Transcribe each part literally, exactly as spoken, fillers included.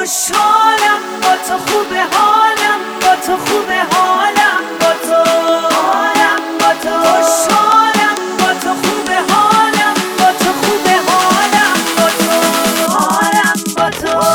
خوشحالم با تو، خوبه حالم با تو، خوبه حالم با تو، حالم با تو، خوشحالم با تو، خوبه حالم با تو، خوبه حالم با تو، حالم با تو.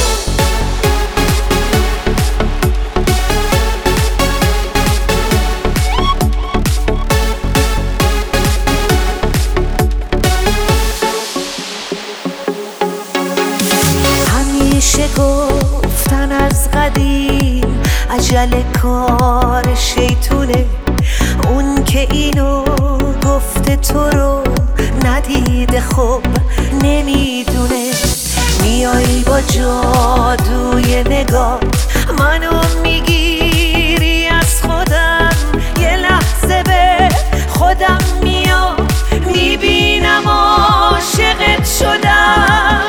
همیشه گفتن از قدیم عجله کار شیطونه، اون که اینو گفته تو رو ندیده خب نمیدونه. میایی با جادوی نگات منو میگیری از خودم، یه لحظه به خودم میام میبینم عاشقت شدم.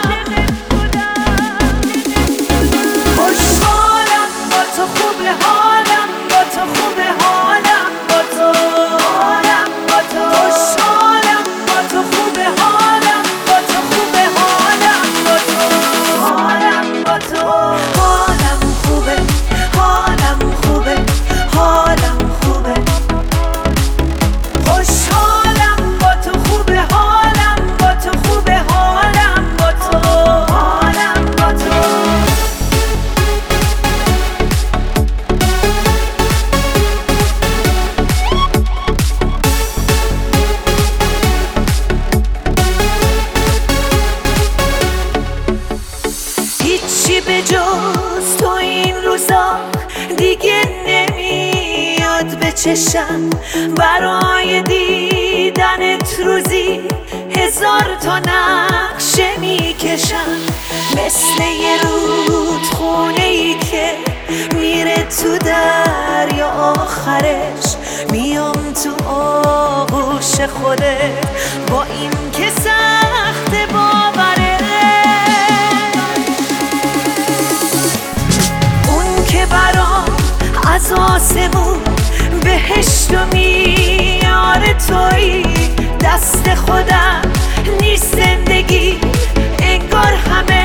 خوشحالم با تو، خوبه حالم با تو، خوبه حالم با تو، حالم با تو، خوشحالم با تو، خوبه حالم با تو، خوبه حالم با تو، حالم با تو. حالم خوبه، حالم خوبه، حالم خوبه. خوشحالم با تو، خوبه حالم با تو، خوبه حالم با تو، حالم با تو. هیچی به جز تو این روزا دیگه نمیاد به چشم، برای دیدنت روزی هزار تا نقشه میکشم. مثل یه رودخونه ای که میره تو دریا، آخرش میام تو آغوش خودت، با این که سخت باوره. برام از آسمون بهشت و میاره تویی، دست خودم نیست زندگی انگار همه